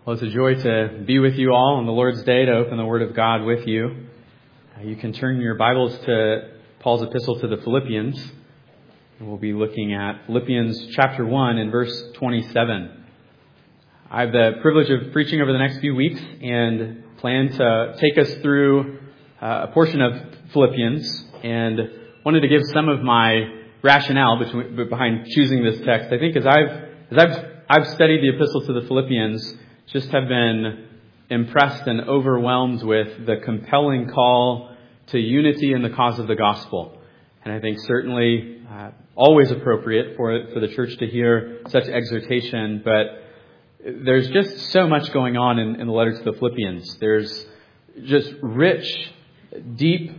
Well, it's a joy to be with you all on the Lord's Day to open the Word of God with you. You can turn your Bibles to Paul's epistle to the Philippians. We'll be looking at Philippians chapter 1 and verse 27. I have the privilege of preaching over the next few weeks and plan to take us through a portion of Philippians, and wanted to give some of my rationale behind choosing this text. I think as I've studied the epistle to the Philippians, just have been impressed and overwhelmed with the compelling call to unity in the cause of the gospel. And I think certainly always appropriate for the church to hear such exhortation, but there's just so much going on in the letter to the Philippians. There's just rich, deep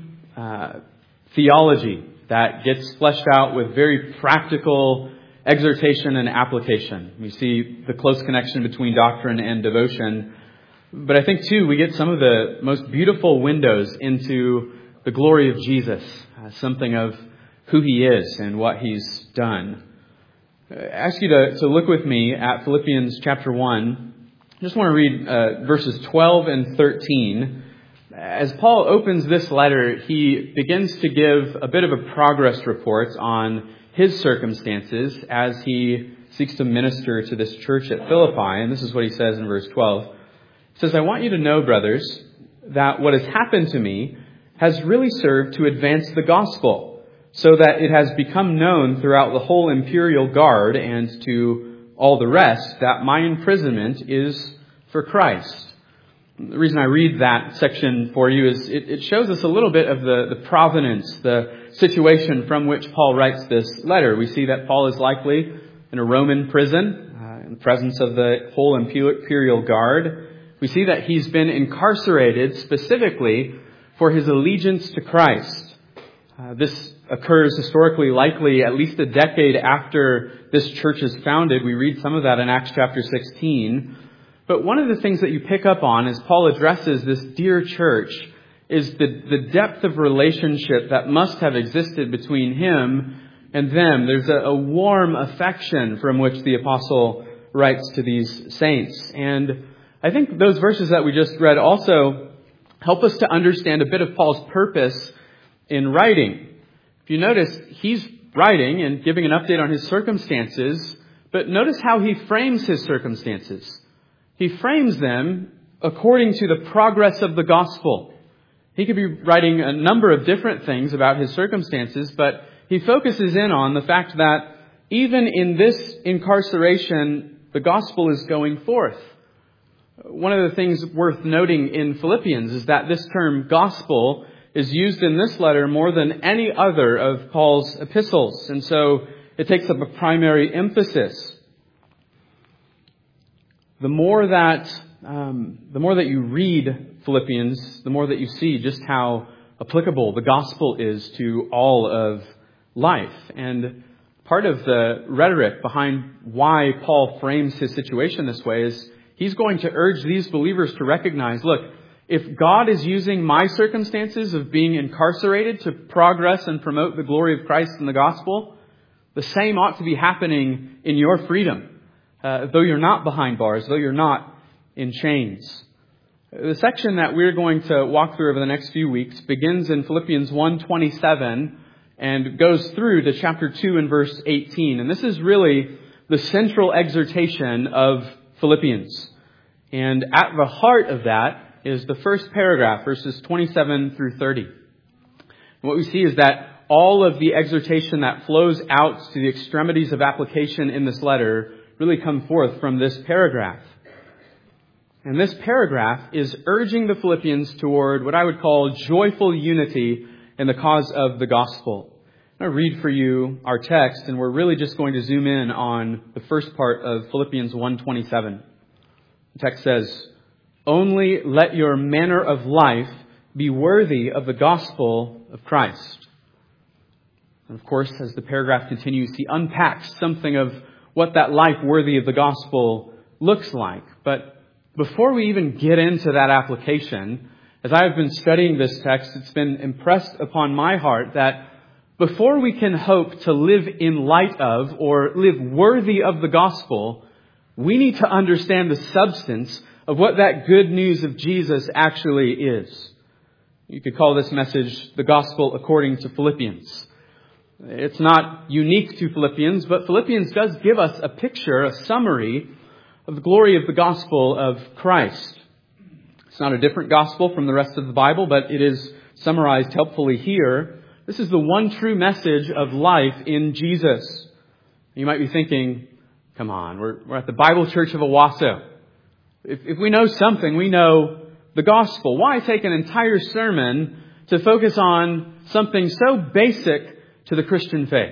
theology that gets fleshed out with very practical exhortation and application. We see the close connection between doctrine and devotion. But I think, too, we get some of the most beautiful windows into the glory of Jesus, something of who He is and what He's done. I ask you to look with me at Philippians chapter 1. I just want to read verses 12 and 13. As Paul opens this letter, he begins to give a bit of a progress report on his circumstances as he seeks to minister to this church at Philippi. And this is what he says in verse 12. He says, "I want you to know, brothers, that what has happened to me has really served to advance the gospel, so that it has become known throughout the whole imperial guard and to all the rest that my imprisonment is for Christ." The reason I read that section for you is it shows us a little bit of the provenance, the situation from which Paul writes this letter. We see that Paul is likely in a Roman prison in the presence of the whole imperial guard. We see that he's been incarcerated specifically for his allegiance to Christ. This occurs historically likely at least a decade after this church is founded. We read some of that in Acts chapter 16. But one of the things that you pick up on as Paul addresses this dear church is the depth of relationship that must have existed between him and them. There's a warm affection from which the apostle writes to these saints. And I think those verses that we just read also help us to understand a bit of Paul's purpose in writing. If you notice, he's writing and giving an update on his circumstances, but notice how he frames his circumstances. He frames them according to the progress of the gospel. He could be writing a number of different things about his circumstances, but he focuses in on the fact that even in this incarceration, the gospel is going forth. One of the things worth noting in Philippians is that this term gospel is used in this letter more than any other of Paul's epistles, and so it takes up a primary emphasis. The more that you read Philippians, the more that you see just how applicable the gospel is to all of life. And part of the rhetoric behind why Paul frames his situation this way is he's going to urge these believers to recognize, look, if God is using my circumstances of being incarcerated to progress and promote the glory of Christ in the gospel, the same ought to be happening in your freedom. Though you're not behind bars, though you're not in chains. The section that we're going to walk through over the next few weeks begins in Philippians 1:27 and goes through to chapter 2 and verse 18. And this is really the central exhortation of Philippians. And at the heart of that is the first paragraph, verses 27 through 30. And what we see is that all of the exhortation that flows out to the extremities of application in this letter really come forth from this paragraph. And this paragraph is urging the Philippians toward what I would call joyful unity in the cause of the gospel. I'm going to read for you our text, and we're really just going to zoom in on the first part of Philippians 1:27. The text says, "Only let your manner of life be worthy of the gospel of Christ." And of course, as the paragraph continues, he unpacks something of what that life worthy of the gospel looks like. But before we even get into that application, as I have been studying this text, it's been impressed upon my heart that before we can hope to live in light of or live worthy of the gospel, we need to understand the substance of what that good news of Jesus actually is. You could call this message the gospel according to Philippians. It's not unique to Philippians, but Philippians does give us a picture, a summary of the glory of the gospel of Christ. It's not a different gospel from the rest of the Bible, but it is summarized helpfully here. This is the one true message of life in Jesus. You might be thinking, come on, we're at the Bible Church of Owasso. If we know something, we know the gospel. Why take an entire sermon to focus on something so basic to the Christian faith?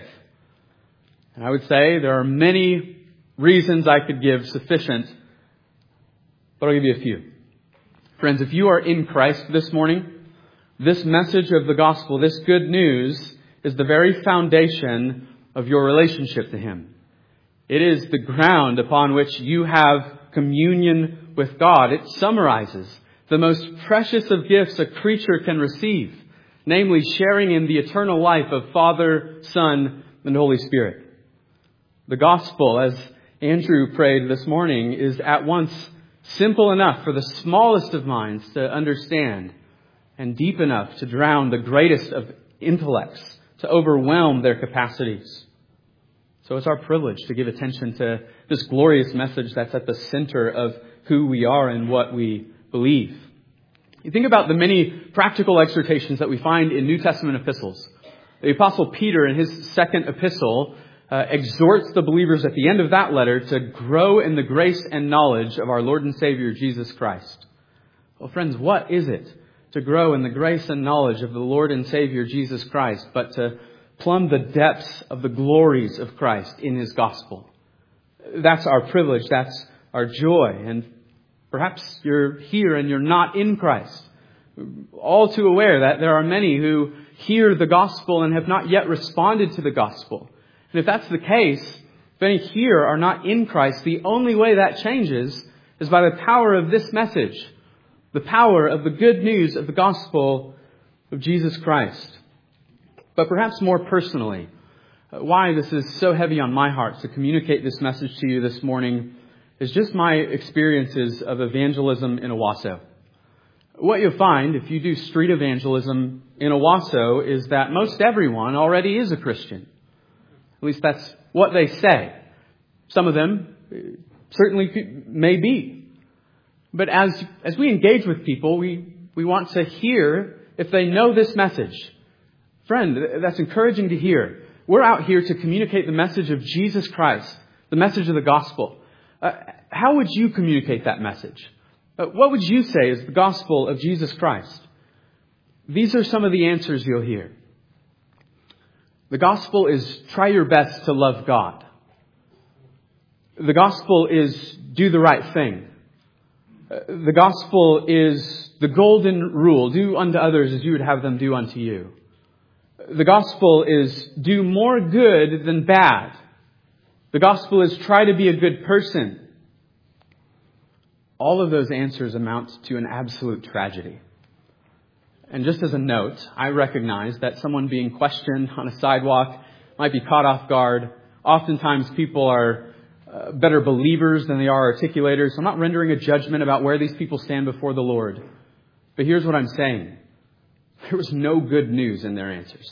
And I would say there are many reasons I could give sufficient, but I'll give you a few. Friends, if you are in Christ this morning, this message of the gospel, this good news, is the very foundation of your relationship to Him. It is the ground upon which you have communion with God. It summarizes the most precious of gifts a creature can receive, namely sharing in the eternal life of Father, Son, and Holy Spirit. The gospel, as Andrew prayed this morning, is at once simple enough for the smallest of minds to understand and deep enough to drown the greatest of intellects, to overwhelm their capacities. So it's our privilege to give attention to this glorious message that's at the center of who we are and what we believe. You think about the many practical exhortations that we find in New Testament epistles. The Apostle Peter, in his second epistle, exhorts the believers at the end of that letter to grow in the grace and knowledge of our Lord and Savior, Jesus Christ. Well, friends, what is it to grow in the grace and knowledge of the Lord and Savior, Jesus Christ, but to plumb the depths of the glories of Christ in His gospel? That's our privilege. That's our joy. And perhaps you're here and you're not in Christ. All too aware that there are many who hear the gospel and have not yet responded to the gospel. And if that's the case, if any here are not in Christ, the only way that changes is by the power of this message, the power of the good news of the gospel of Jesus Christ. But perhaps more personally, why this is so heavy on my heart to communicate this message to you this morning is just my experiences of evangelism in Owasso. What you'll find if you do street evangelism in Owasso is that most everyone already is a Christian. At least that's what they say. Some of them certainly may be. But as we engage with people, we want to hear if they know this message. Friend, that's encouraging to hear. We're out here to communicate the message of Jesus Christ, the message of the gospel. How would you communicate that message? What would you say is the gospel of Jesus Christ? These are some of the answers you'll hear. The gospel is try your best to love God. The gospel is do the right thing. The gospel is the golden rule. Do unto others as you would have them do unto you. The gospel is do more good than bad. The gospel is try to be a good person. All of those answers amount to an absolute tragedy. And just as a note, I recognize that someone being questioned on a sidewalk might be caught off guard. Oftentimes people are better believers than they are articulators. So I'm not rendering a judgment about where these people stand before the Lord. But here's what I'm saying. There was no good news in their answers.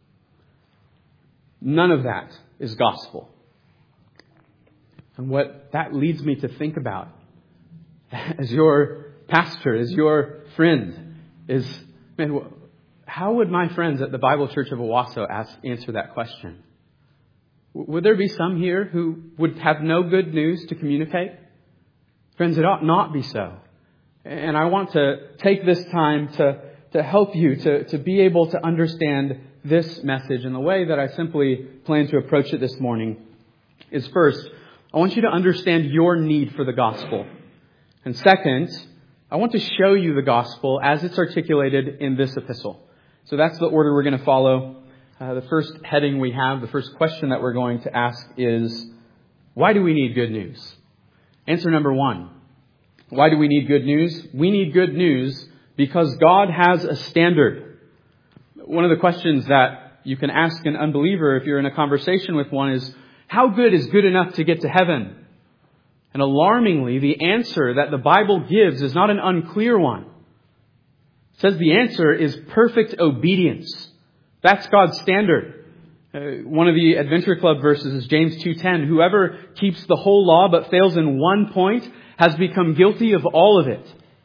None of that is gospel. And what that leads me to think about as your pastor, as your friend, is, man, how would my friends at the Bible Church of Owasso answer that question? Would there be some here who would have no good news to communicate? Friends, it ought not be so. And I want to take this time to help you to be able to understand this message. And the way that I simply plan to approach it this morning is, first, I want you to understand your need for the gospel. And second, I want to show you the gospel as it's articulated in this epistle. So that's the order we're going to follow. The first heading we have, the first question that we're going to ask is, why do we need good news? Answer number one. Why do we need good news? We need good news because God has a standard. One of the questions that you can ask an unbeliever if you're in a conversation with one is, how good is good enough to get to heaven? And alarmingly, the answer that the Bible gives is not an unclear one. It says the answer is perfect obedience. That's God's standard. One of the Adventure Club verses is James 2:10. Whoever keeps the whole law but fails in one point has become guilty of all of it.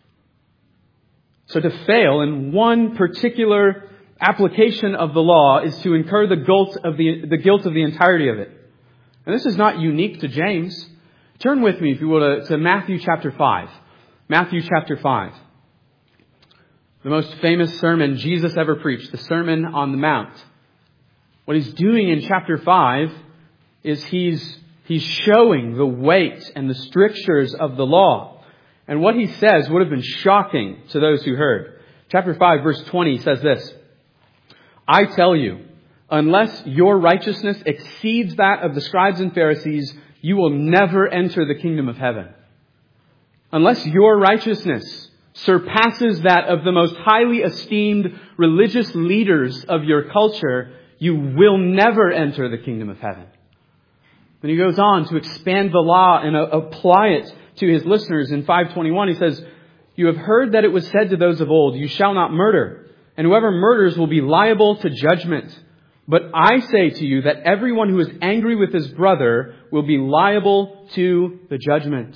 So to fail in one particular application of the law is to incur the guilt of the entirety of it. And this is not unique to James. Turn with me, if you will, to Matthew chapter 5. Matthew chapter 5. The most famous sermon Jesus ever preached, the Sermon on the Mount. What he's doing in chapter 5 is he's showing the weight and the strictures of the law. And what he says would have been shocking to those who heard. Chapter 5, verse 20 says this: I tell you, unless your righteousness exceeds that of the scribes and Pharisees, you will never enter the kingdom of heaven. Unless your righteousness surpasses that of the most highly esteemed religious leaders of your culture, you will never enter the kingdom of heaven. Then he goes on to expand the law and apply it to his listeners. In 5:21, he says, you have heard that it was said to those of old, you shall not murder, and whoever murders will be liable to judgment. But I say to you that everyone who is angry with his brother will be liable to the judgment.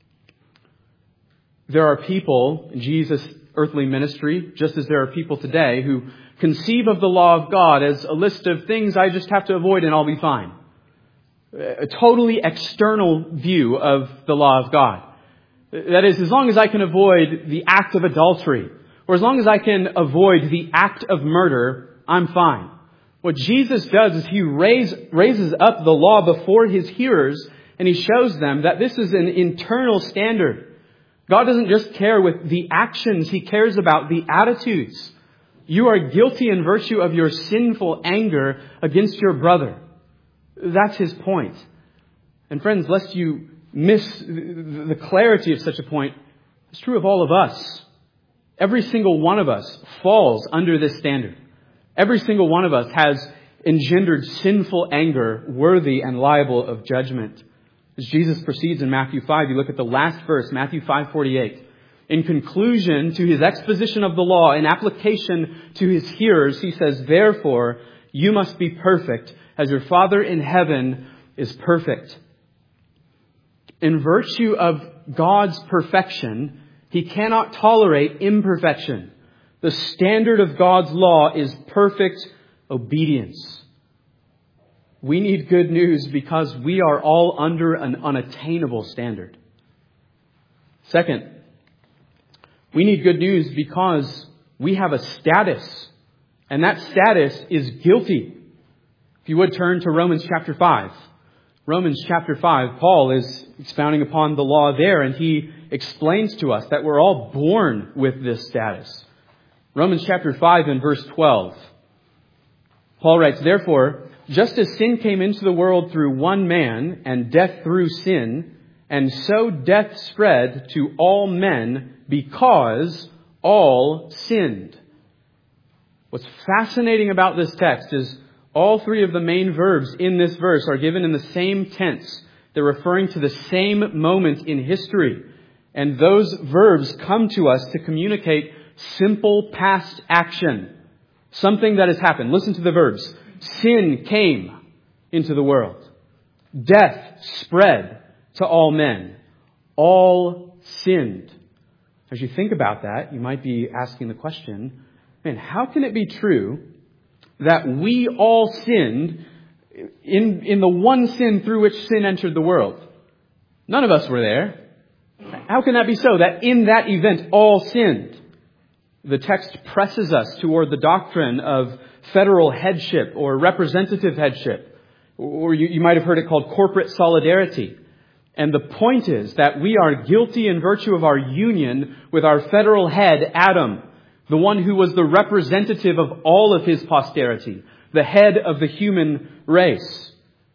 There are people in Jesus' earthly ministry, just as there are people today, who conceive of the law of God as a list of things I just have to avoid and I'll be fine. A totally external view of the law of God. That is, as long as I can avoid the act of adultery, or as long as I can avoid the act of murder, I'm fine. What Jesus does is he raises up the law before his hearers, and he shows them that this is an internal standard. God doesn't just care with the actions, he cares about the attitudes. You are guilty in virtue of your sinful anger against your brother. That's his point. And friends, lest you miss the clarity of such a point, it's true of all of us. Every single one of us falls under this standard. Every single one of us has engendered sinful anger worthy and liable of judgment. As Jesus proceeds in Matthew 5, you look at the last verse, Matthew 5:48. In conclusion to his exposition of the law, in application to his hearers, he says, therefore, you must be perfect as your Father in heaven is perfect. In virtue of God's perfection, he cannot tolerate imperfection. The standard of God's law is perfect obedience. We need good news because we are all under an unattainable standard. Second, we need good news because we have a status, and that status is guilty. If you would turn to Romans chapter 5. Romans chapter 5, Paul is expounding upon the law there, and he explains to us that we're all born with this status. Romans chapter 5 and verse 12. Paul writes, therefore, just as sin came into the world through one man, and death through sin, and so death spread to all men because all sinned. What's fascinating about this text is all three of the main verbs in this verse are given in the same tense. They're referring to the same moment in history. And those verbs come to us to communicate simple past action. Something that has happened. Listen to the verbs. Sin came into the world. Death spread to all men. All sinned. As you think about that, you might be asking the question, man, how can it be true that we all sinned in the one sin through which sin entered the world? None of us were there. How can that be so, that in that event all sinned? The text presses us toward the doctrine of federal headship or representative headship, or you might have heard it called corporate solidarity. And the point is that we are guilty in virtue of our union with our federal head, Adam, the one who was the representative of all of his posterity, the head of the human race.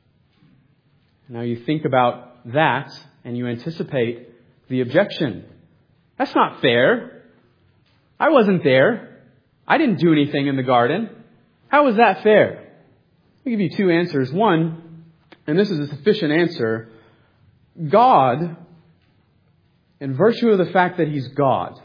Now you think about that and you anticipate the objection. That's not fair. I wasn't there. I didn't do anything in the garden. How is that fair? I'll give you two answers. One, and this is a sufficient answer, God, in virtue of the fact that He's God,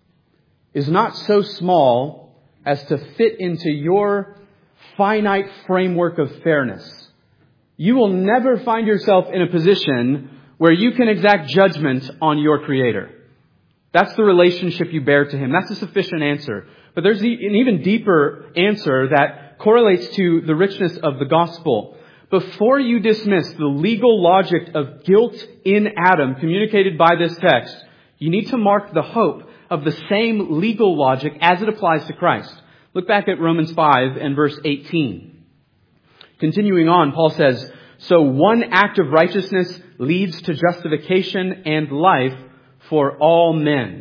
is not so small as to fit into your finite framework of fairness. You will never find yourself in a position where you can exact judgment on your Creator. That's the relationship you bear to Him. That's a sufficient answer. But there's an even deeper answer that correlates to the richness of the gospel. Before you dismiss the legal logic of guilt in Adam communicated by this text, you need to mark the hope of the same legal logic as it applies to Christ. Look back at Romans 5 and verse 18. Continuing on, Paul says, "So one act of righteousness leads to justification and life for all men."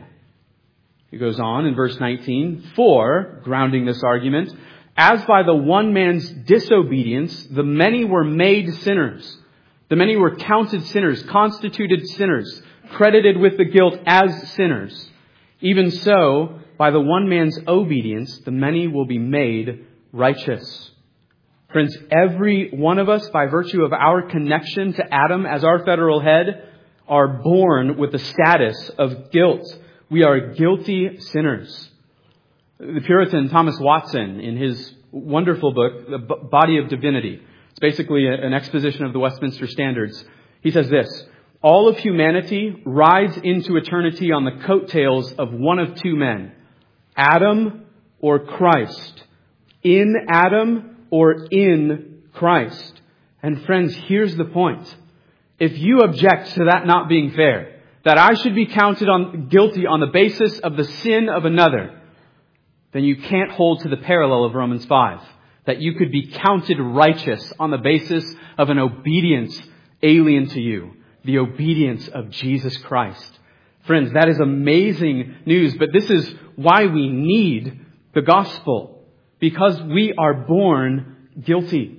He goes on in verse 19, "For," grounding this argument, "as by the one man's disobedience, the many were made sinners. The many were counted sinners, constituted sinners, credited with the guilt as sinners. Even so, by the one man's obedience, the many will be made righteous." Friends, every one of us, by virtue of our connection to Adam as our federal head, are born with the status of guilt. We are guilty sinners. The Puritan Thomas Watson, in his wonderful book, The Body of Divinity, it's basically an exposition of the Westminster Standards. He says this: "All of humanity rides into eternity on the coattails of one of two men, Adam or Christ. In Adam or in Christ." And friends, here's the point. If you object to that not being fair, that I should be counted guilty on the basis of the sin of another, then you can't hold to the parallel of Romans 5, that you could be counted righteous on the basis of an obedience alien to you, the obedience of Jesus Christ. Friends, that is amazing news, but this is why we need the gospel, because we are born guilty.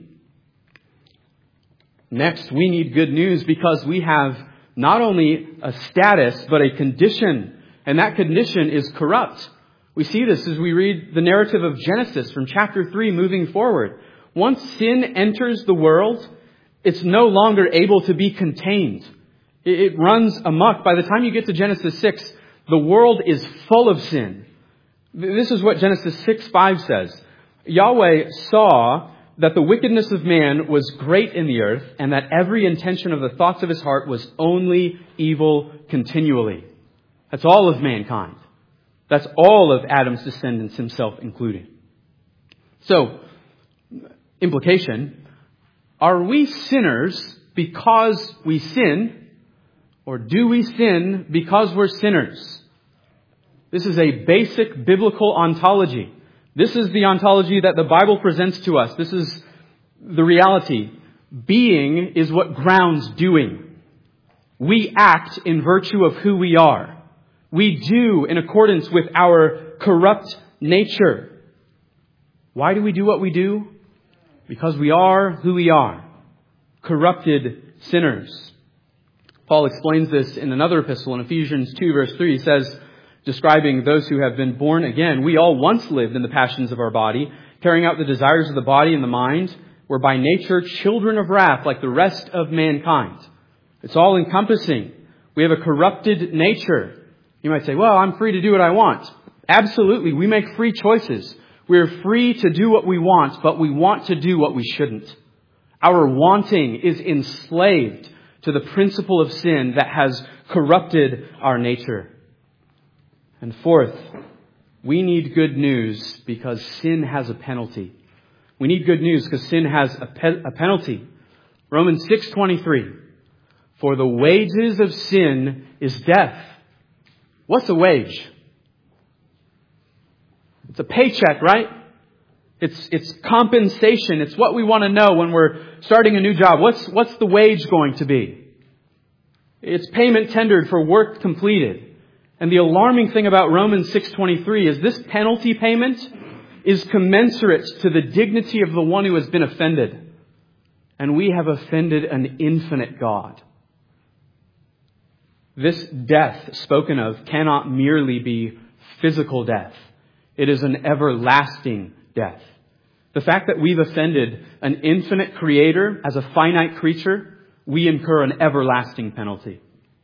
Next, we need good news because we have not only a status, but a condition, and that condition is corrupt. We see this as we read the narrative of Genesis from chapter 3 moving forward. Once sin enters the world, it's no longer able to be contained. It runs amok. By the time you get to Genesis 6, the world is full of sin. This is what Genesis 6:5 says. "Yahweh saw that the wickedness of man was great in the earth, and that every intention of the thoughts of his heart was only evil continually." That's all of mankind. That's all of Adam's descendants, himself included. So, implication, are we sinners because we sin, or do we sin because we're sinners? This is a basic biblical ontology. This is the ontology that the Bible presents to us. This is the reality. Being is what grounds doing. We act in virtue of who we are. We do in accordance with our corrupt nature. Why do we do what we do? Because we are who we are. Corrupted sinners. Paul explains this in another epistle in Ephesians 2 verse 3. He says, describing those who have been born again, "We all once lived in the passions of our body, carrying out the desires of the body and the mind, were by nature children of wrath like the rest of mankind." It's all encompassing. We have a corrupted nature. You might say, "Well, I'm free to do what I want." Absolutely. We make free choices. We're free to do what we want, but we want to do what we shouldn't. Our wanting is enslaved to the principle of sin that has corrupted our nature. And fourth, we need good news because sin has a penalty. We need good news because sin has a penalty. Romans 6:23. "For the wages of sin is death." What's a wage? It's a paycheck, right? It's compensation. It's what we want to know when we're starting a new job. What's the wage going to be? It's payment tendered for work completed. And the alarming thing about Romans 6:23 is this penalty payment is commensurate to the dignity of the one who has been offended. And we have offended an infinite God. This death spoken of cannot merely be physical death. It is an everlasting death. The fact that we've offended an infinite creator as a finite creature, we incur an everlasting penalty.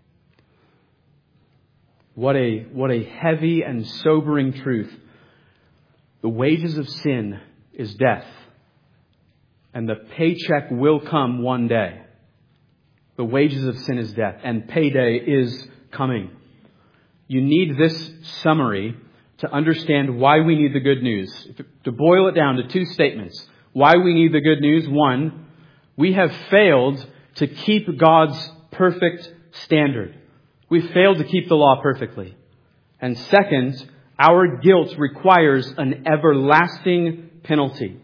What a heavy and sobering truth. The wages of sin is death, and the paycheck will come one day. The wages of sin is death, and payday is coming. You need this summary to understand why we need the good news. To boil it down to two statements. Why we need the good news. One, we have failed to keep God's perfect standard. We've failed to keep the law perfectly. And second, our guilt requires an everlasting penalty.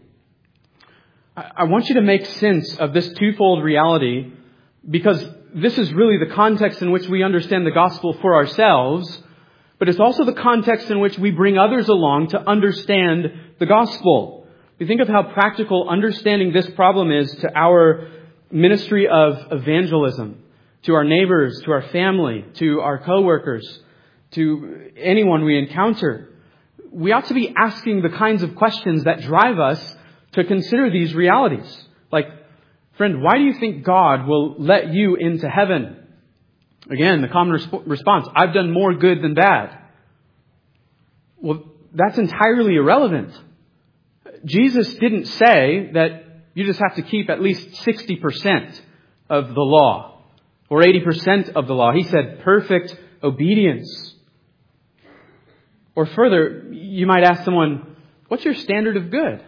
I want you to make sense of this twofold reality, because this is really the context in which we understand the gospel for ourselves, but it's also the context in which we bring others along to understand the gospel. You think of how practical understanding this problem is to our ministry of evangelism, to our neighbors, to our family, to our coworkers, to anyone we encounter. We ought to be asking the kinds of questions that drive us to consider these realities. Like, friend, why do you think God will let you into heaven? Again, the common response, I've done more good than bad. Well, that's entirely irrelevant. Jesus didn't say that you just have to keep at least 60% of the law or 80% of the law. He said perfect obedience. Or further, you might ask someone, what's your standard of good?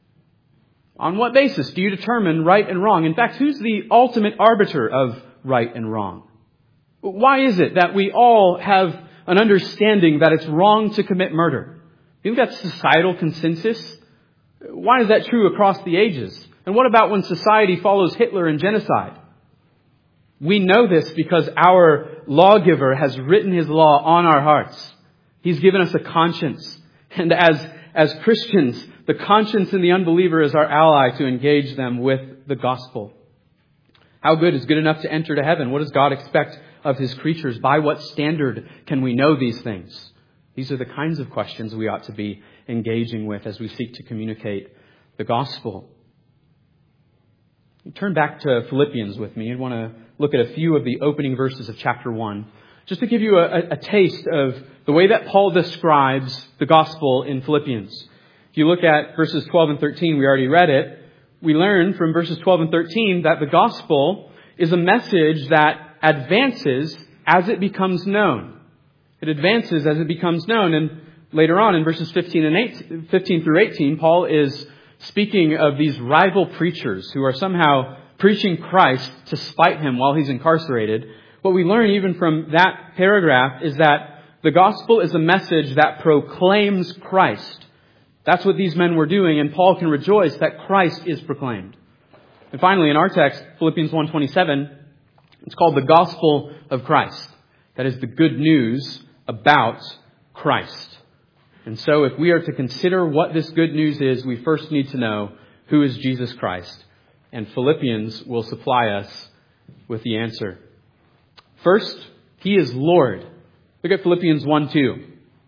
On what basis do you determine right and wrong? In fact, who's the ultimate arbiter of right and wrong? Why is it that we all have an understanding that it's wrong to commit murder? Do you think that's societal consensus? Why is that true across the ages? And what about when society follows Hitler and genocide? We know this because our lawgiver has written his law on our hearts. He's given us a conscience. And as Christians, the conscience in the unbeliever is our ally to engage them with the gospel. How good is good enough to enter to heaven? What does God expect of His creatures? By what standard can we know these things? These are the kinds of questions we ought to be engaging with as we seek to communicate the gospel. You turn back to Philippians with me. I want to look at a few of the opening verses of chapter 1, just to give you a taste of the way that Paul describes the gospel in Philippians. If you look at verses 12 and 13, we already read it. We learn from verses 12 and 13 that the gospel is a message that advances as it becomes known. It advances as it becomes known. And later on in verses 15 through 18, Paul is speaking of these rival preachers who are somehow preaching Christ to spite him while he's incarcerated. What we learn even from that paragraph is that the gospel is a message that proclaims Christ. That's what these men were doing, and Paul can rejoice that Christ is proclaimed. And finally, in our text, Philippians 1:27, it's called the gospel of Christ. That is the good news about Christ. And so if we are to consider what this good news is, we first need to know who is Jesus Christ. And Philippians will supply us with the answer. First, He is Lord. Look at Philippians 1:2.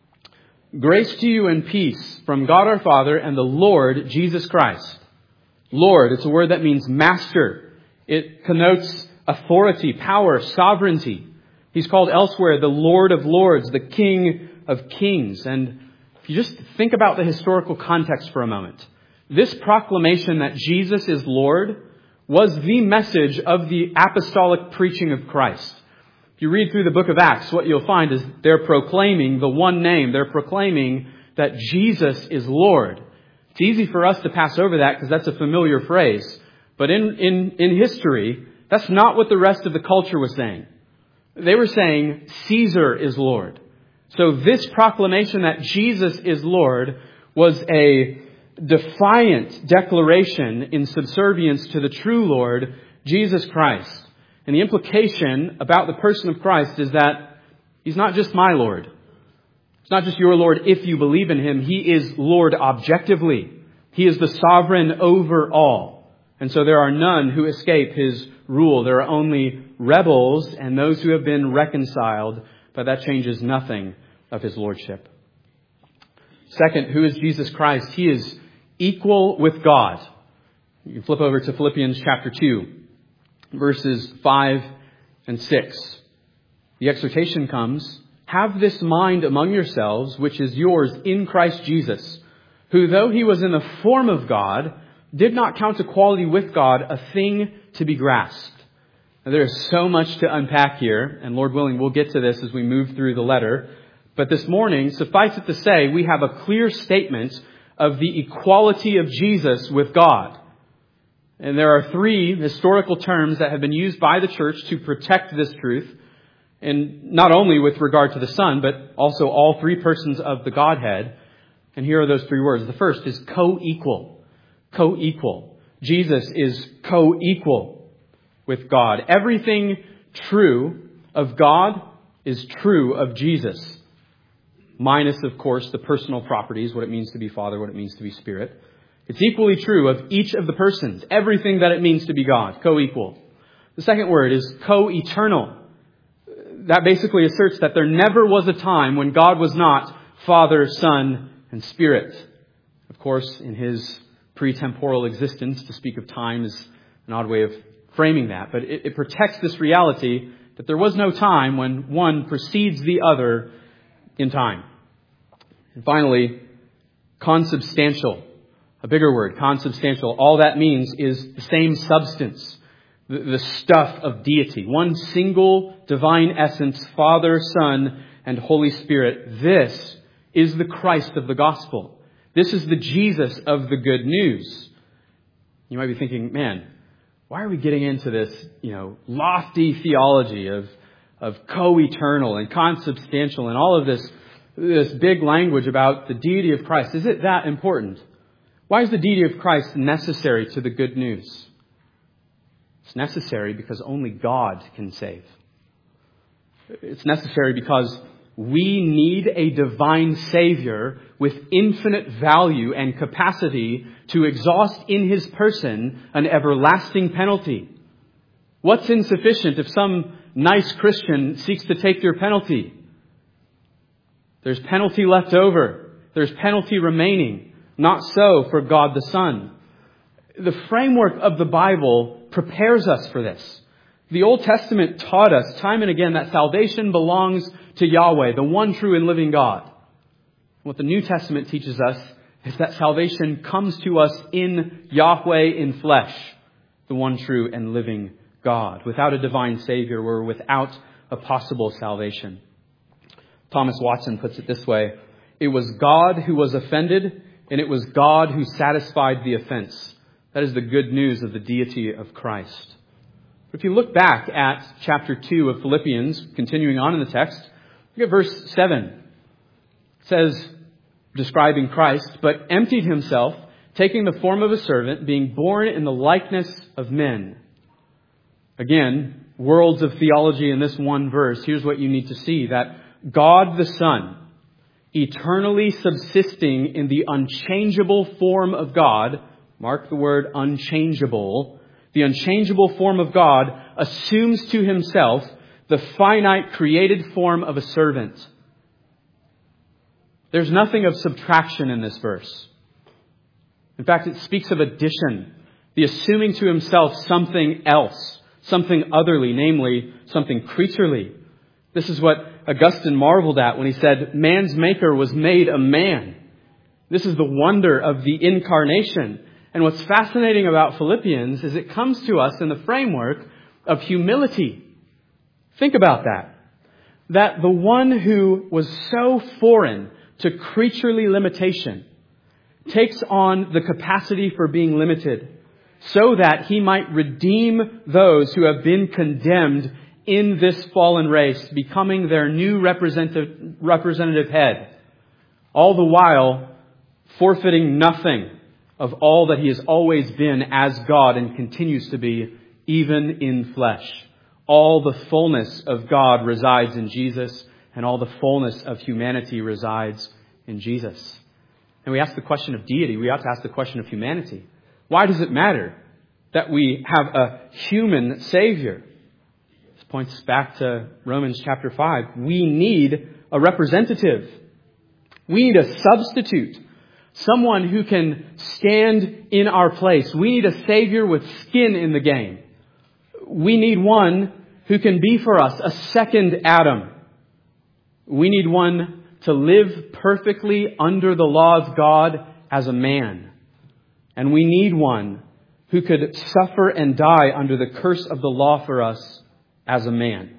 Grace to you and peace from God our Father and the Lord Jesus Christ. Lord, it's a word that means master. It connotes authority, power, sovereignty. He's called elsewhere the Lord of Lords, the King of Kings. And if you just think about the historical context for a moment, this proclamation that Jesus is Lord was the message of the apostolic preaching of Christ. If you read through the book of Acts, what you'll find is they're proclaiming the one name. They're proclaiming that Jesus is Lord. It's easy for us to pass over that because that's a familiar phrase. But in history, that's not what the rest of the culture was saying. They were saying Caesar is Lord. So this proclamation that Jesus is Lord was a defiant declaration in subservience to the true Lord, Jesus Christ. And the implication about the person of Christ is that He's not just my Lord. It's not just your Lord if you believe in Him. He is Lord objectively. He is the sovereign over all. And so there are none who escape His rule. There are only rebels and those who have been reconciled, but that changes nothing of His lordship. Second, who is Jesus Christ? He is equal with God. You can flip over to Philippians chapter 2. verses 5 and 6. The exhortation comes, "Have this mind among yourselves, which is yours in Christ Jesus, who though he was in the form of God, did not count equality with God a thing to be grasped." Now, there is so much to unpack here, and Lord willing, we'll get to this as we move through the letter. But this morning, suffice it to say, we have a clear statement of the equality of Jesus with God. And there are three historical terms that have been used by the church to protect this truth, and not only with regard to the Son, but also all three persons of the Godhead. And here are those three words. The first is co-equal. Co-equal. Jesus is co-equal with God. Everything true of God is true of Jesus. Minus, of course, the personal properties, what it means to be Father, what it means to be Spirit. It's equally true of each of the persons. Everything that it means to be God. Co-equal. The second word is co-eternal. That basically asserts that there never was a time when God was not Father, Son, and Spirit. Of course, in his pre-temporal existence, to speak of time is an odd way of framing that. But it protects this reality that there was no time when one precedes the other in time. And finally, consubstantial. A bigger word, consubstantial. All that means is the same substance. The stuff of deity. One single divine essence, Father, Son, and Holy Spirit. This is the Christ of the gospel. This is the Jesus of the good news. You might be thinking, man, why are we getting into this, lofty theology of co-eternal and consubstantial and all of this big language about the deity of Christ? Is it that important? Why is the deity of Christ necessary to the good news? It's necessary because only God can save. It's necessary because we need a divine Savior with infinite value and capacity to exhaust in his person an everlasting penalty. What's insufficient if some nice Christian seeks to take your penalty? There's penalty left over. There's penalty remaining. Not so for God the Son. The framework of the Bible prepares us for this. The Old Testament taught us time and again that salvation belongs to Yahweh, the one true and living God. What the New Testament teaches us is that salvation comes to us in Yahweh in flesh, the one true and living God. Without a divine Savior, we're without a possible salvation. Thomas Watson puts it this way: it was God who was offended, and it was God who satisfied the offense. That is the good news of the deity of Christ. But if you look back at chapter 2 of Philippians, continuing on in the text, look at verse 7. It says, describing Christ, "But emptied himself, taking the form of a servant, being born in the likeness of men." Again, worlds of theology in this one verse. Here's what you need to see, that God the Son, eternally subsisting in the unchangeable form of God, mark the word unchangeable, the unchangeable form of God assumes to himself the finite created form of a servant. There's nothing of subtraction in this verse. In fact, it speaks of addition, the assuming to himself something else, something otherly, namely something creaturely. This is what Augustine marveled at when he said, man's maker was made a man. This is the wonder of the incarnation. And what's fascinating about Philippians is it comes to us in the framework of humility. Think about that. That the one who was so foreign to creaturely limitation takes on the capacity for being limited so that he might redeem those who have been condemned in this fallen race, becoming their new representative head. All the while forfeiting nothing of all that he has always been as God and continues to be, even in flesh. All the fullness of God resides in Jesus, and all the fullness of humanity resides in Jesus. And we ask the question of deity. We ought to ask the question of humanity. Why does it matter that we have a human Savior? This points back to Romans chapter 5. We need a representative. We need a substitute. Someone who can stand in our place. We need a Savior with skin in the game. We need one who can be for us a second Adam. We need one to live perfectly under the law of God as a man. And we need one who could suffer and die under the curse of the law for us as a man.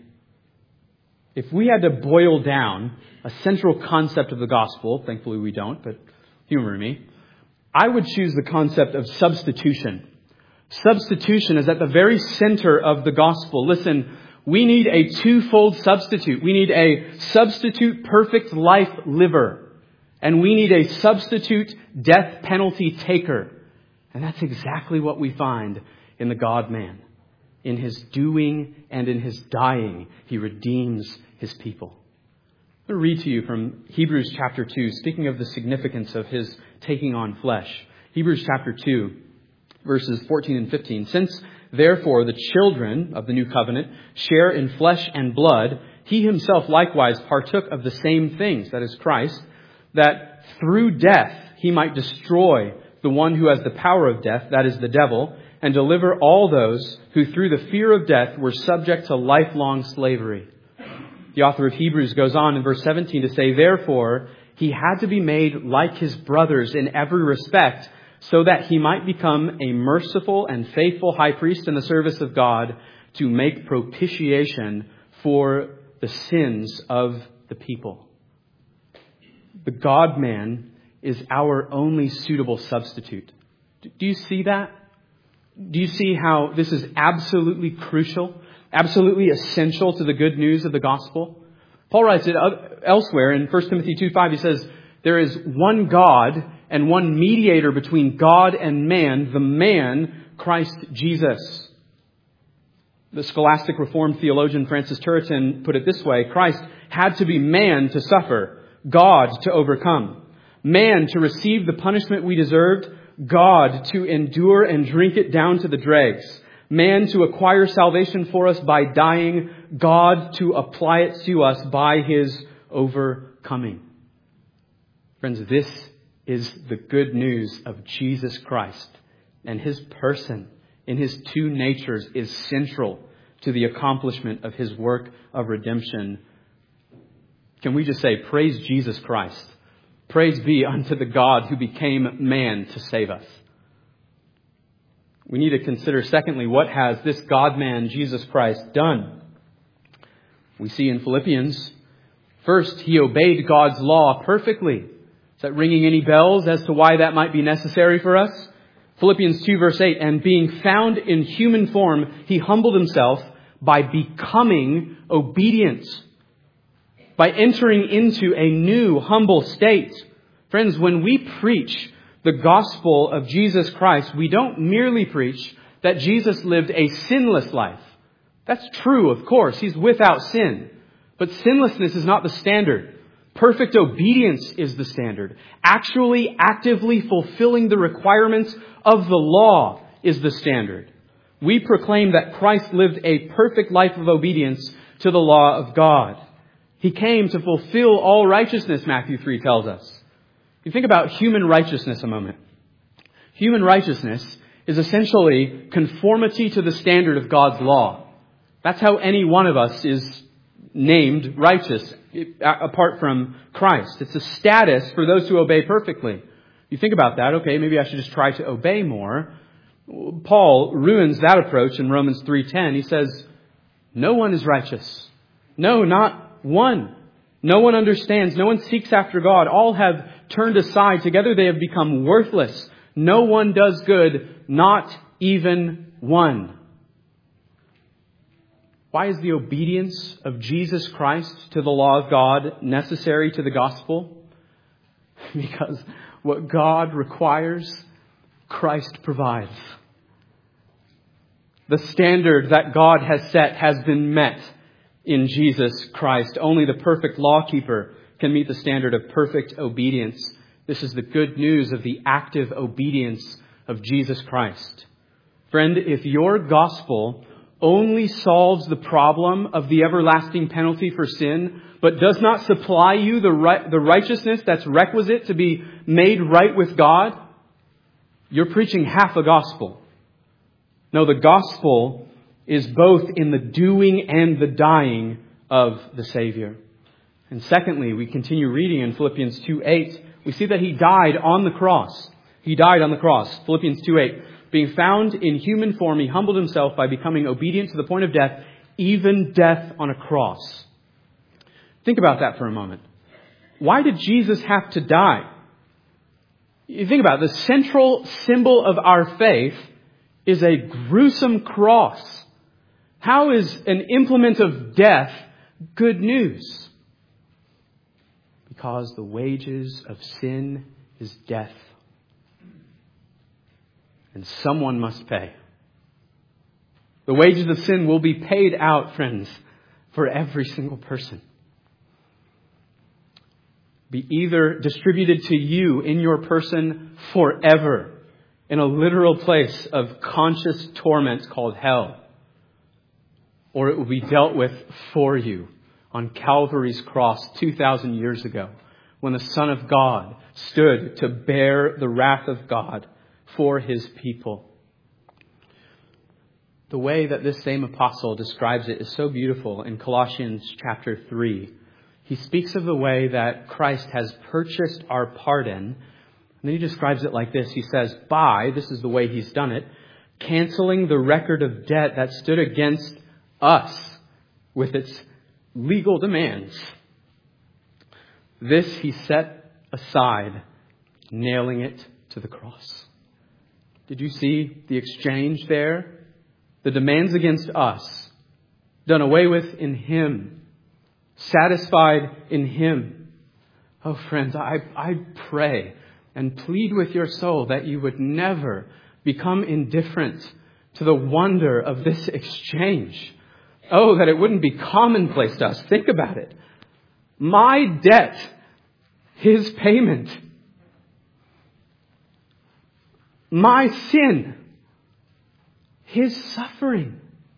If we had to boil down a central concept of the gospel, thankfully we don't, but humor me, I would choose the concept of substitution. Substitution is at the very center of the gospel. Listen, we need a twofold substitute. We need a substitute perfect life liver. And we need a substitute death penalty taker. And that's exactly what we find in the God-man. In His doing and in His dying, He redeems His people. I'm going to read to you from Hebrews chapter 2, speaking of the significance of His taking on flesh. Hebrews chapter 2, verses 14 and 15. Since, therefore, the children of the new covenant share in flesh and blood, He Himself likewise partook of the same things, that is Christ, that through death He might destroy the one who has the power of death, that is the devil, and deliver all those who through the fear of death were subject to lifelong slavery. The author of Hebrews goes on in verse 17 to say, therefore, He had to be made like His brothers in every respect, so that He might become a merciful and faithful high priest in the service of God to make propitiation for the sins of the people. The God-man is our only suitable substitute. Do you see that? Do you see how this is absolutely crucial, absolutely essential to the good news of the gospel? Paul writes it elsewhere in 1 Timothy 2:5. He says, there is one God and one mediator between God and man, the man, Christ Jesus. The scholastic Reformed theologian Francis Turretin put it this way: Christ had to be man to suffer, God to overcome. Man to receive the punishment we deserved, God to endure and drink it down to the dregs. Man to acquire salvation for us by dying, God to apply it to us by His overcoming. Friends, this is the good news of Jesus Christ. And His person in His two natures is central to the accomplishment of His work of redemption. Can we just say, praise Jesus Christ? Praise be unto the God who became man to save us. We need to consider, secondly, what has this God-man, Jesus Christ, done? We see in Philippians, first, He obeyed God's law perfectly. Is that ringing any bells as to why that might be necessary for us? Philippians 2 verse 8, and being found in human form, He humbled Himself by becoming obedient, by entering into a new humble state. Friends, when we preach the gospel of Jesus Christ, we don't merely preach that Jesus lived a sinless life. That's true, of course. He's without sin. But sinlessness is not the standard. Perfect obedience is the standard. Actually, actively fulfilling the requirements of the law is the standard. We proclaim that Christ lived a perfect life of obedience to the law of God. He came to fulfill all righteousness, Matthew 3 tells us. You think about human righteousness a moment. Human righteousness is essentially conformity to the standard of God's law. That's how any one of us is named righteous, apart from Christ. It's a status for those who obey perfectly. You think about that, okay, maybe I should just try to obey more. Paul ruins that approach in Romans 3:10. He says, no one is righteous. No, not one. No one understands. No one seeks after God. All have turned aside. Together they have become worthless. No one does good, not even one. Why is the obedience of Jesus Christ to the law of God necessary to the gospel? Because what God requires, Christ provides. The standard that God has set has been met in Jesus Christ. Only the perfect lawkeeper can meet the standard of perfect obedience. This is the good news of the active obedience of Jesus Christ. Friend, if your gospel only solves the problem of the everlasting penalty for sin, but does not supply you the righteousness that's requisite to be made right with God, you're preaching half a gospel. No, the gospel is both in the doing and the dying of the Savior. And secondly, we continue reading in Philippians 2:8. We see that He died on the cross. He died on the cross. Philippians 2:8. Being found in human form, He humbled Himself by becoming obedient to the point of death, even death on a cross. Think about that for a moment. Why did Jesus have to die? You think about it. The central symbol of our faith is a gruesome cross. How is an implement of death good news? Because the wages of sin is death. And someone must pay. The wages of sin will be paid out, friends, for every single person. Be either distributed to you in your person forever in a literal place of conscious torment called hell, or it will be dealt with for you on Calvary's cross 2,000 years ago when the Son of God stood to bear the wrath of God for His people. The way that this same apostle describes it is so beautiful in Colossians chapter 3. He speaks of the way that Christ has purchased our pardon. And then he describes it like this. He says, this is the way He's done it, canceling the record of debt that stood against us with its legal demands. This He set aside, nailing it to the cross. Did you see the exchange there? The demands against us, done away with in Him. Satisfied in Him. Oh, friends, I pray and plead with your soul that you would never become indifferent to the wonder of this exchange. Oh, that it wouldn't be commonplace to us. Think about it. My debt, His payment. My sin, His suffering.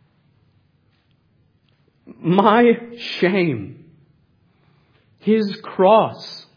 My shame, His cross.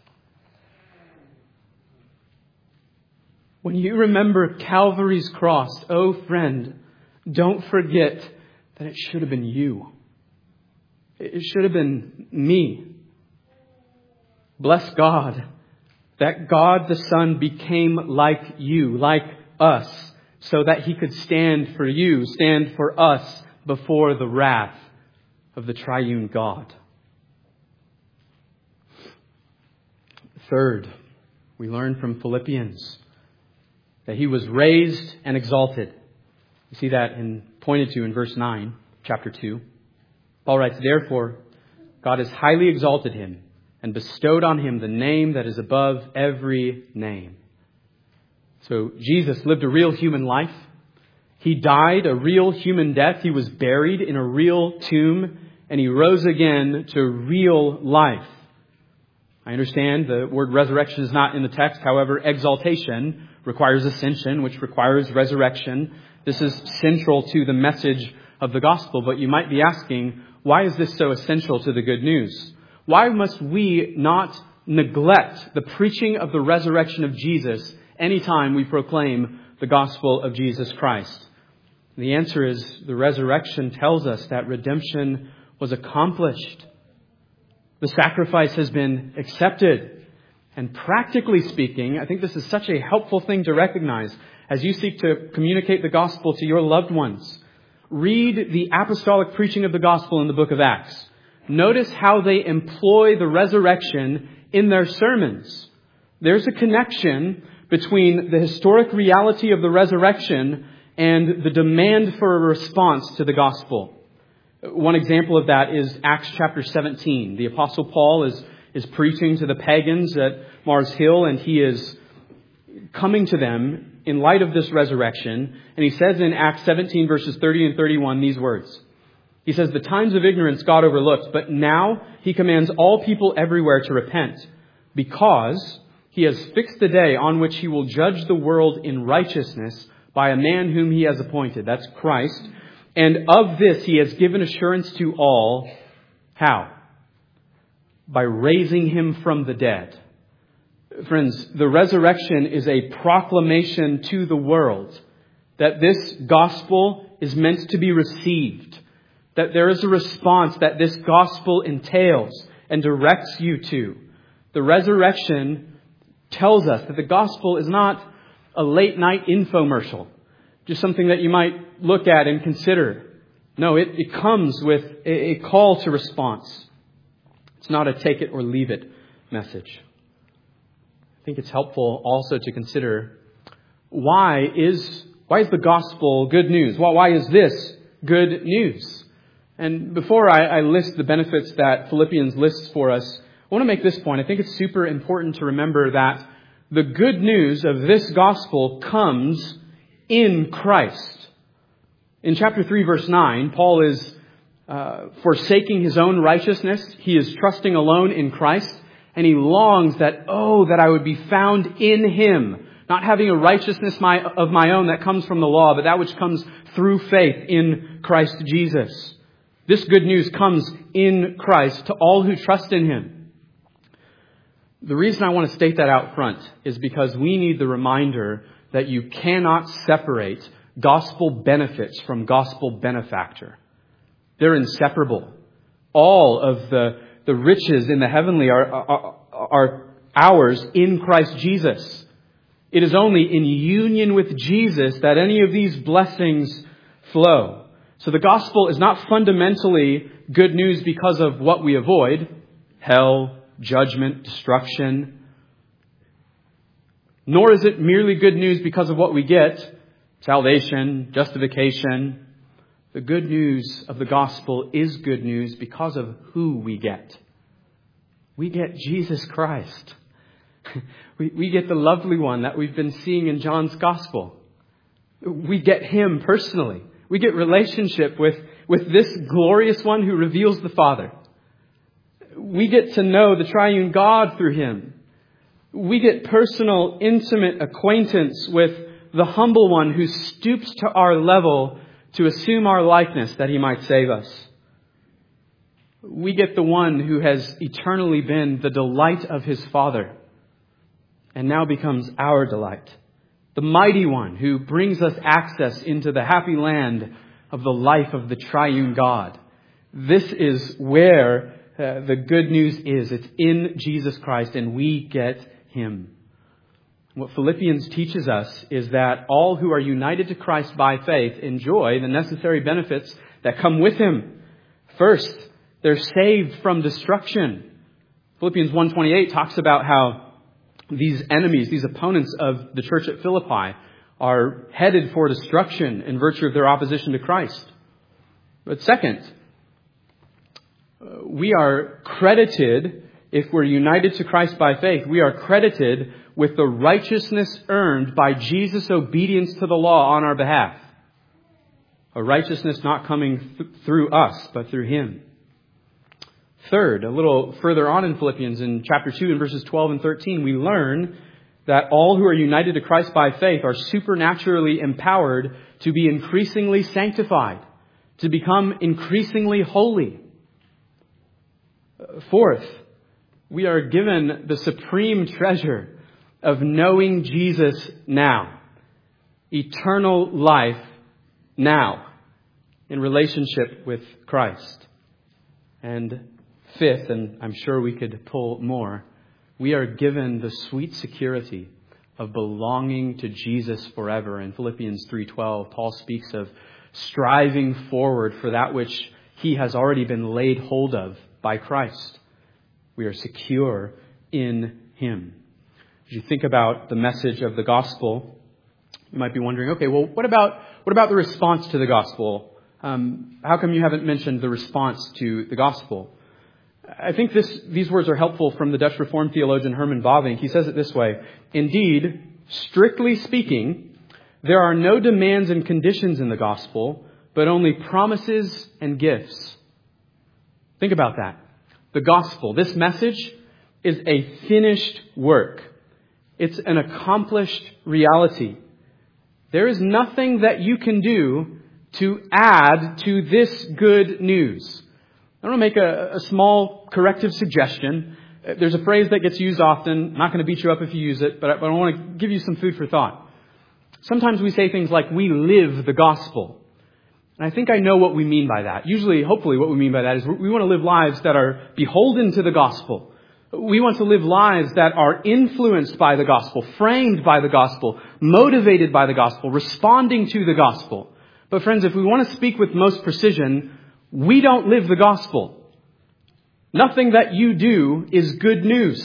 When you remember Calvary's cross, oh friend, don't forget that it should have been you. It should have been me. Bless God that God the Son became like you, like us, so that He could stand for you, stand for us before the wrath of the triune God. Third, we learn from Philippians that He was raised and exalted. You see that pointed to in verse 9, chapter 2. Paul writes, therefore, God has highly exalted Him and bestowed on Him the name that is above every name. So Jesus lived a real human life. He died a real human death. He was buried in a real tomb, and He rose again to real life. I understand the word resurrection is not in the text. However, exaltation requires ascension, which requires resurrection. This is central to the message of the gospel. But you might be asking, why is this so essential to the good news? Why must we not neglect the preaching of the resurrection of Jesus anytime we proclaim the gospel of Jesus Christ? The answer is the resurrection tells us that redemption was accomplished. The sacrifice has been accepted. And practically speaking, I think this is such a helpful thing to recognize as you seek to communicate the gospel to your loved ones. Read the apostolic preaching of the gospel in the book of Acts. Notice how they employ the resurrection in their sermons. There's a connection between the historic reality of the resurrection and the demand for a response to the gospel. One example of that is Acts chapter 17. The Apostle Paul is preaching to the pagans at Mars Hill, and he is coming to them in light of this resurrection. And he says in Acts 17 verses 30 and 31 these words. He says, the times of ignorance God overlooked, but now He commands all people everywhere to repent, because He has fixed the day on which He will judge the world in righteousness by a man whom He has appointed. That's Christ. And of this He has given assurance to all. How? By raising Him from the dead. Friends, the resurrection is a proclamation to the world that this gospel is meant to be received, that there is a response that this gospel entails and directs you to. The resurrection tells us that the gospel is not a late night infomercial, just something that you might look at and consider. No, it comes with a call to response. It's not a take it or leave it message. I think it's helpful also to consider why is the gospel good news? Why is this good news? And before I list the benefits that Philippians lists for us, I want to make this point. I think it's super important to remember that the good news of this gospel comes in Christ. In chapter 3, verse 9, Paul is forsaking his own righteousness. He is trusting alone in Christ. And he longs that I would be found in Him. Not having a righteousness of my own that comes from the law, but that which comes through faith in Christ Jesus. This good news comes in Christ to all who trust in Him. The reason I want to state that out front is because we need the reminder that you cannot separate gospel benefits from gospel benefactor. They're inseparable. All of the riches in the heavenly are ours in Christ Jesus. It is only in union with Jesus that any of these blessings flow. So the gospel is not fundamentally good news because of what we avoid: hell, judgment, destruction. Nor is it merely good news because of what we get: salvation, justification. The good news of the gospel is good news because of who we get. We get Jesus Christ. We get the lovely one that we've been seeing in John's gospel. We get Him personally. We get relationship with this glorious one who reveals the Father. We get to know the triune God through Him. We get personal, intimate acquaintance with the humble one who stoops to our level to assume our likeness that He might save us. We get the one who has eternally been the delight of His Father and now becomes our delight. The mighty one who brings us access into the happy land of the life of the triune God. This is where the good news is. It's in Jesus Christ, and we get Him. What Philippians teaches us is that all who are united to Christ by faith enjoy the necessary benefits that come with Him. First, they're saved from destruction. Philippians 1:28 talks about how these enemies, these opponents of the church at Philippi, are headed for destruction in virtue of their opposition to Christ. But second, we are credited, if we're united to Christ by faith, we are credited with the righteousness earned by Jesus' obedience to the law on our behalf. A righteousness not coming through us, but through Him. Third, a little further on in Philippians, in chapter 2 and verses 12 and 13, we learn that all who are united to Christ by faith are supernaturally empowered to be increasingly sanctified, to become increasingly holy. Fourth, we are given the supreme treasure of knowing Jesus now. Eternal life now in relationship with Christ. And fifth, and I'm sure we could pull more, we are given the sweet security of belonging to Jesus forever. In Philippians 3:12, Paul speaks of striving forward for that which he has already been laid hold of by Christ. We are secure in Him. As you think about the message of the gospel, you might be wondering, okay, well, what about the response to the gospel? How come you haven't mentioned the response to the gospel? I think these words are helpful from the Dutch Reformed theologian Herman Bavinck. He says it this way: indeed, strictly speaking, there are no demands and conditions in the gospel, but only promises and gifts. Think about that. The gospel, this message, is a finished work. It's an accomplished reality. There is nothing that you can do to add to this good news. I want to make a small corrective suggestion. There's a phrase that gets used often. I'm not going to beat you up if you use it, but I want to give you some food for thought. Sometimes we say things like, we live the gospel. And I think I know what we mean by that. Usually, hopefully, what we mean by that is we want to live lives that are beholden to the gospel. We want to live lives that are influenced by the gospel, framed by the gospel, motivated by the gospel, responding to the gospel. But friends, if we want to speak with most precision, we don't live the gospel. Nothing that you do is good news.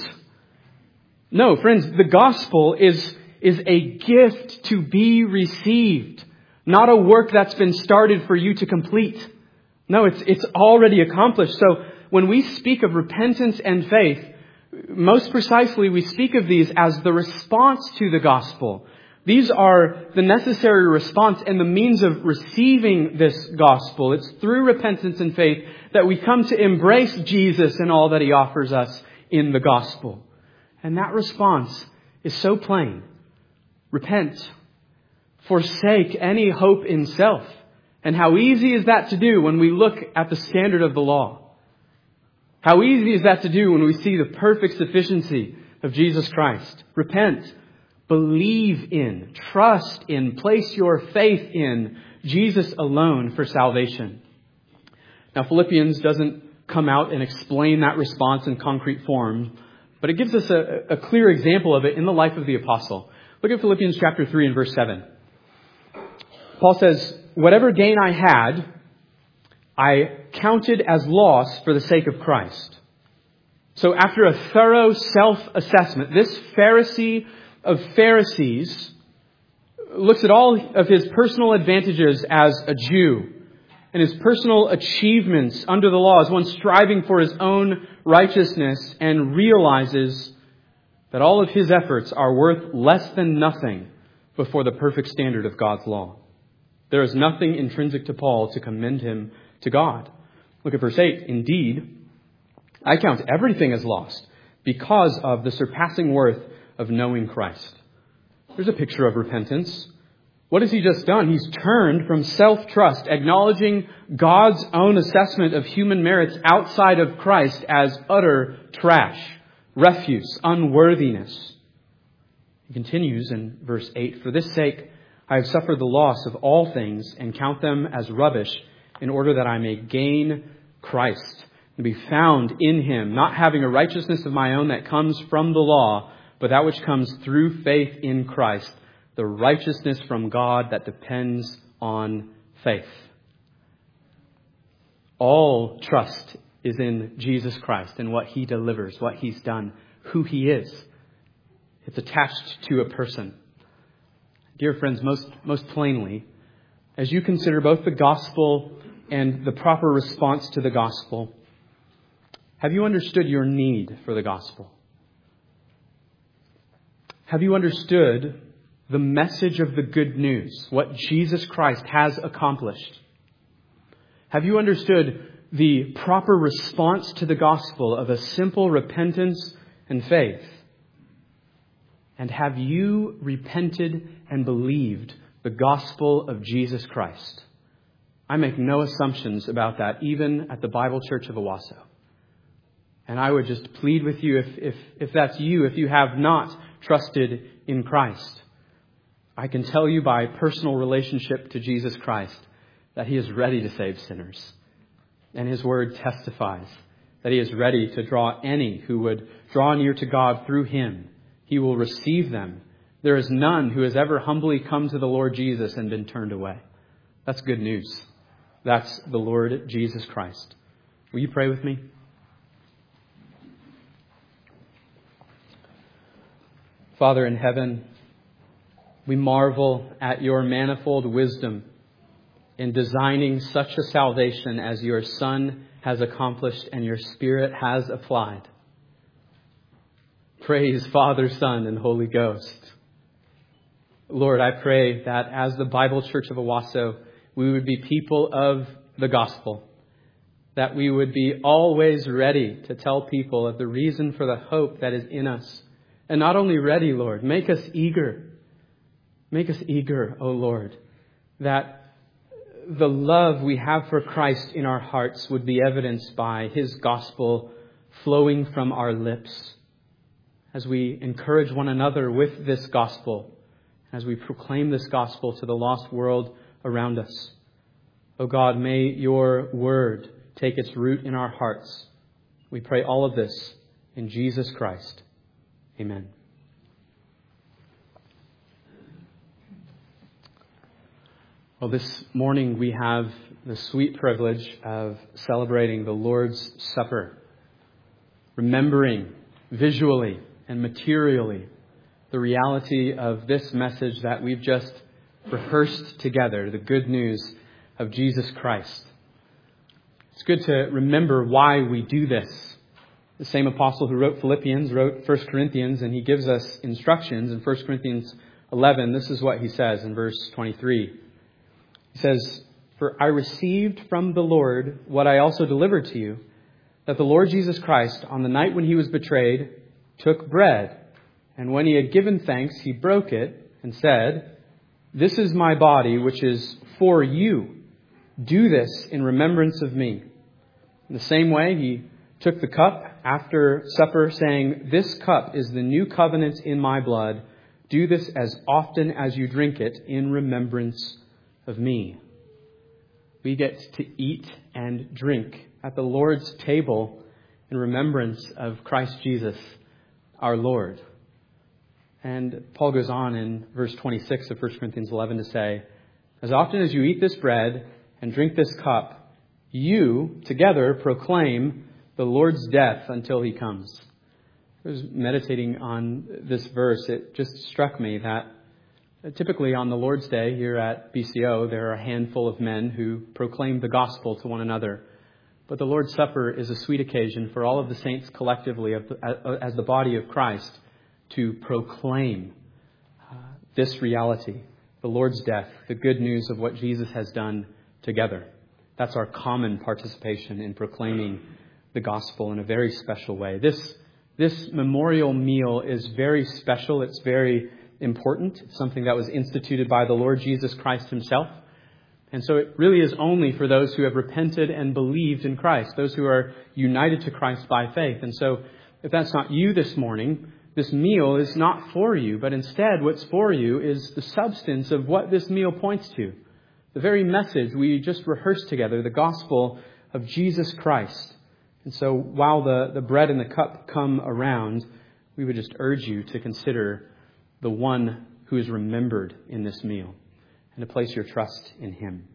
No, friends, the gospel is a gift to be received, not a work that's been started for you to complete. No, it's already accomplished. So when we speak of repentance and faith, most precisely we speak of these as the response to the gospel. These are the necessary response and the means of receiving this gospel. It's through repentance and faith that we come to embrace Jesus and all that He offers us in the gospel. And that response is so plain. Repent. Forsake any hope in self. And how easy is that to do when we look at the standard of the law? How easy is that to do when we see the perfect sufficiency of Jesus Christ? Repent. Believe in, trust in, place your faith in Jesus alone for salvation. Now, Philippians doesn't come out and explain that response in concrete form, but it gives us a clear example of it in the life of the apostle. Look at Philippians chapter 3 and verse 7. Paul says, "Whatever gain I had, I counted as loss for the sake of Christ." So after a thorough self-assessment, this Pharisee of Pharisees looks at all of his personal advantages as a Jew and his personal achievements under the law as one striving for his own righteousness, and realizes that all of his efforts are worth less than nothing before the perfect standard of God's law. There is nothing intrinsic to Paul to commend him to God. Look at verse 8. "Indeed, I count everything as lost because of the surpassing worth of knowing Christ." There's a picture of repentance. What has he just done? He's turned from self-trust, acknowledging God's own assessment of human merits outside of Christ as utter trash, refuse, unworthiness. He continues in verse 8, "For this sake I have suffered the loss of all things and count them as rubbish, in order that I may gain Christ and be found in Him, not having a righteousness of my own that comes from the law, but that which comes through faith in Christ, the righteousness from God that depends on faith." All trust is in Jesus Christ and what He delivers, what He's done, who He is. It's attached to a person. Dear friends, most plainly, as you consider both the gospel and the proper response to the gospel, have you understood your need for the gospel? Have you understood the message of the good news, what Jesus Christ has accomplished? Have you understood the proper response to the gospel of a simple repentance and faith? And have you repented and believed the gospel of Jesus Christ? I make no assumptions about that, even at the Bible Church of Owasso. And I would just plead with you, if that's you, if you have not trusted in Christ, I can tell you by personal relationship to Jesus Christ that He is ready to save sinners. And His word testifies that He is ready to draw any who would draw near to God through Him. He will receive them. There is none who has ever humbly come to the Lord Jesus and been turned away. That's good news. That's the Lord Jesus Christ. Will you pray with me? Father in heaven, we marvel at your manifold wisdom in designing such a salvation as your Son has accomplished and your Spirit has applied. Praise Father, Son, and Holy Ghost. Lord, I pray that as the Bible Church of Owasso, we would be people of the gospel, that we would be always ready to tell people of the reason for the hope that is in us. And not only ready, Lord, make us eager. Make us eager, O Lord, that the love we have for Christ in our hearts would be evidenced by His gospel flowing from our lips as we encourage one another with this gospel, as we proclaim this gospel to the lost world around us. O God, may your word take its root in our hearts. We pray all of this in Jesus Christ. Amen. Well, this morning we have the sweet privilege of celebrating the Lord's Supper, remembering visually and materially the reality of this message that we've just rehearsed together, the good news of Jesus Christ. It's good to remember why we do this. The same apostle who wrote Philippians wrote 1 Corinthians, and he gives us instructions in 1 Corinthians 11. This is what he says in verse 23. He says, "For I received from the Lord what I also delivered to you, that the Lord Jesus Christ, on the night when he was betrayed, took bread, and when he had given thanks, he broke it and said, 'This is my body, which is for you. Do this in remembrance of me.' In the same way, he took the cup after supper, saying, 'This cup is the new covenant in my blood. Do this as often as you drink it in remembrance of me.'" We get to eat and drink at the Lord's table in remembrance of Christ Jesus, our Lord. And Paul goes on in verse 26 of 1 Corinthians 11 to say, "As often as you eat this bread and drink this cup, you together proclaim the Lord's death until he comes." I was meditating on this verse. It just struck me that typically on the Lord's Day here at BCO, there are a handful of men who proclaim the gospel to one another. But the Lord's Supper is a sweet occasion for all of the saints collectively as the body of Christ to proclaim this reality, the Lord's death, the good news of what Jesus has done together. That's our common participation in proclaiming the gospel in a very special way. This memorial meal is very special. It's very important. It's something that was instituted by the Lord Jesus Christ himself. And so it really is only for those who have repented and believed in Christ, those who are united to Christ by faith. And so if that's not you this morning, this meal is not for you, but instead what's for you is the substance of what this meal points to. The very message we just rehearsed together, the gospel of Jesus Christ. And so while the bread and the cup come around, we would just urge you to consider the one who is remembered in this meal and to place your trust in him.